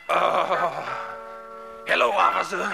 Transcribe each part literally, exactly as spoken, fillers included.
Oh, hello, officer.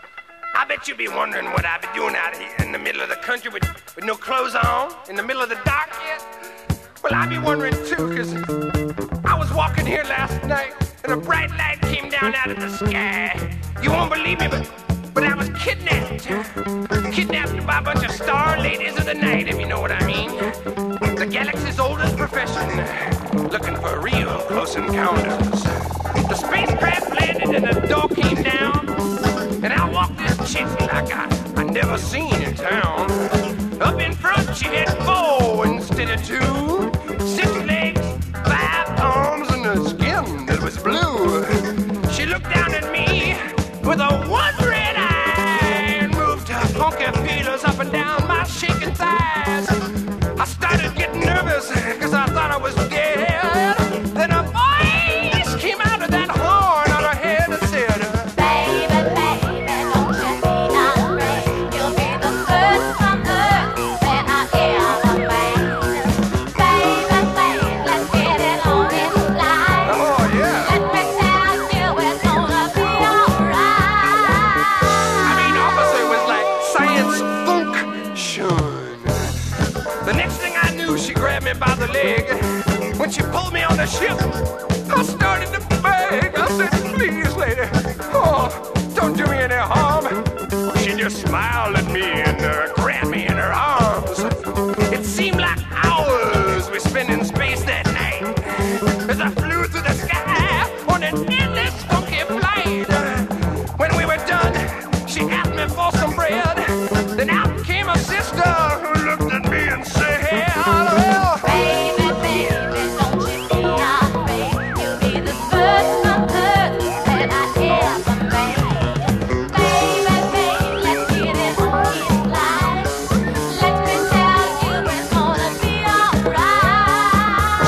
I bet you'll be wondering what I be doing out here in the middle of the country with, with no clothes on, in the middle of the dark yet. Well, I be wondering too, cause I was walking here last night and a bright light came down out of the sky. You won't believe me, but but I was kidnapped. Kidnapped by a bunch of star ladies of the night, if you know what I mean. The galaxy's oldest profession, looking for real close encounters. The spacecraft landed and the door came down, and I walked this chick like I, I never seen in town. Up in front she had four instead of two, six legs, five arms, and a skin that was blue. She looked down at me with a one red eye and moved her funky feelers up and down my shaking thighs. I started getting nervous cause I thought I was dead. Then a voice came out of that horn on her head and said, Baby, baby, don't you be afraid. You'll be the first on earth that I ever made. Baby, baby, let's get it on in life. oh yeah. Let me tell you it's gonna be alright. I mean, officer, it was like science function. The next thing I knew, she grabbed me by the leg. When she pulled me on the ship, I started to beg. I said, please, lady, oh, don't do me any harm. She just smiled at me and uh, grabbed me in her arms. It seemed like hours we spent in space that night as I flew through the sky on an endless funky flight. When we were done, she asked me for some bread. Then out came a sister who looked at me and said, well, Baby, baby, don't you be afraid. You'll be the first on earth that I ever made. Baby, baby, let's get it on in life. Let me tell you it's gonna be alright.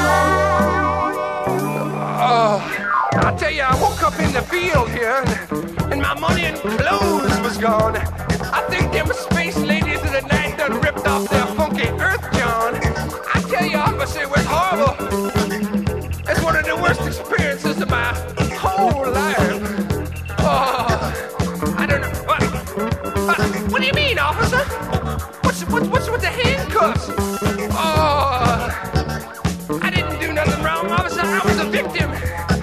oh, I tell you, I woke up in the field here and, and my money and clothes was gone. I think them space ladies of the night done ripped off their funky earth john. I tell you, officer, it was horrible. It's one of the worst experiences of my whole life. Oh, I don't know. What, what, what do you mean, officer? What's, what's, what's with the handcuffs? Oh, I didn't do nothing wrong, officer. I was a victim.